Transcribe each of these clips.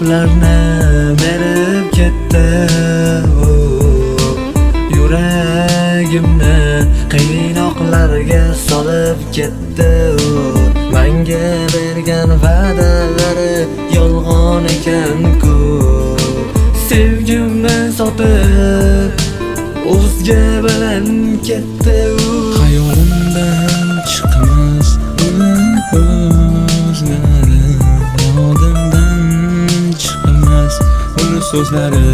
azoblarni berib ketdi. Yuragimni qiynoqlarga solib ketdi. Menga bergan va'dalari yolg'on ekan-ku. Sevgimni sotib o'zga bilan ketdi. Hayolimdan chiqmas uning o'zlari, yodimdan chiqmas uni so'zlari.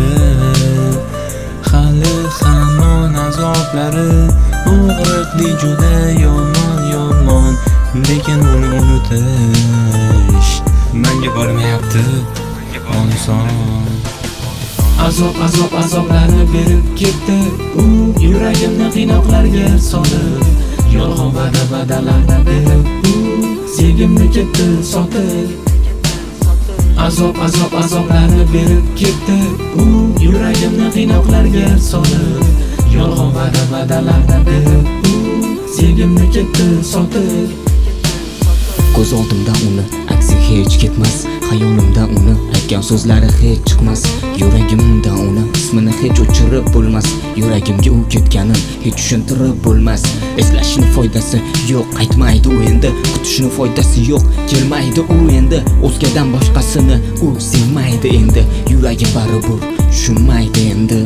Hali hamon azoblari og'riqli, juda yomon, lekin uni unutish menga bo'lmayapti oson. Azoblarni berib ketdi. U yuragimni qiynoqlarga solib, yolg'on va'dalarni berib, u sevgimni ketdi sotib. Azoblarni berib ketdi. U yuragimni qiynoqlarga solib, yolg'on va'dalarni berib, u sevgimni ketdi sotib. Ko'z oldimdan uni aksi hech ketmas, xayolimdan uni aytgan so'zlari hech chiqmas. Yuragimdan uni ismini hech o'chirib bo'lmas. Yuragimga u ketganin hech tushuntirib bo'lmas. Eslashni foydasi yo'q, qaytmaydi u endi. Kutishni foydasi yo'q, kelmaydi u endi. O'zgadan boshqasini u sevmaydi endi. Yuragi baribir tushunmaydi endi.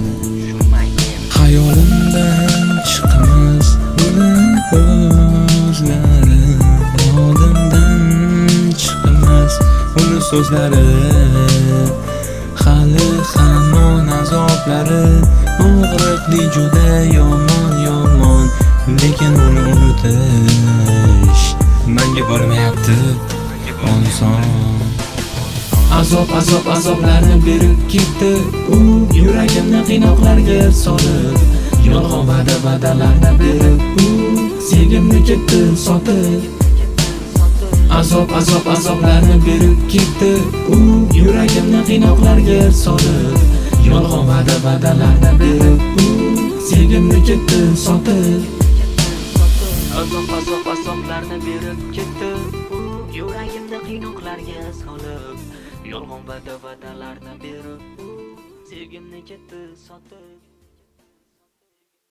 Hayolimdan chiqmas uning o'zlari, yodimdan chiqmas uni so'zlari. Hali hamon azoblari og'riqli, juda yomon, lekin uni unutish menga bo'lmayapti oson. Azoblarni berib ketdi. U yuragimni qiynoqlarga solib, yolg'on va'dalarni berib, u sevgimni ketdi sotib. Azoblarni berib ketdi. U yuragimni qiynoqlarga solib, yolg'on va'dalarni berib, u sevgimni ketdi sotib. Azoblarni berib ketdi. U yuragimni qiynoqlarga solib, yolg'on va'dalarni berib, u sevgimni ketdi sotib.